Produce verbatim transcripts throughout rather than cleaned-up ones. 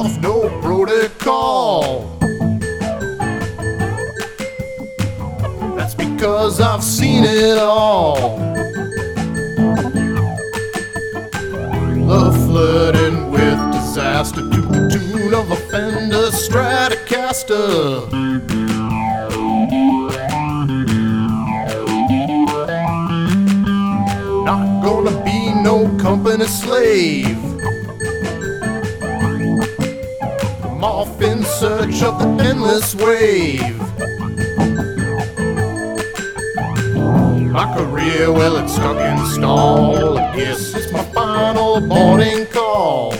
off, no protocol. That's because I've seen it all. Love flooding with disaster to the tune of a Fender Stratocaster. Not gonna be no company slave. I'm off in search of the endless wave. My career, well, it's stuck in stall. I guess it's my final boarding call.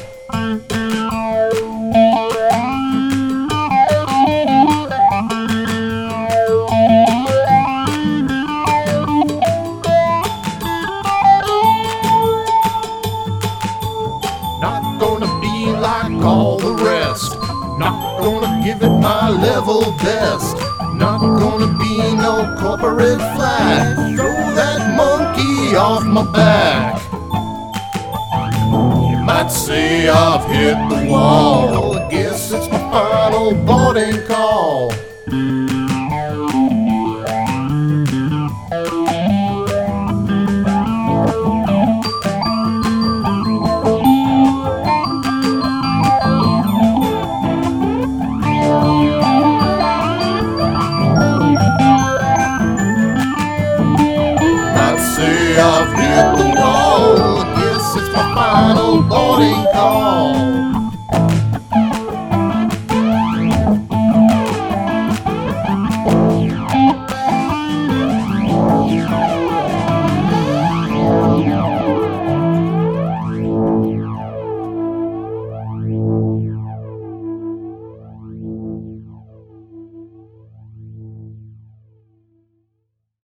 Not gonna be like all the rest. Not gonna give it my level best. Not gonna be no corporate flag. Throw that monkey off my back. You might say I've hit the wall. I guess it's my final boarding call.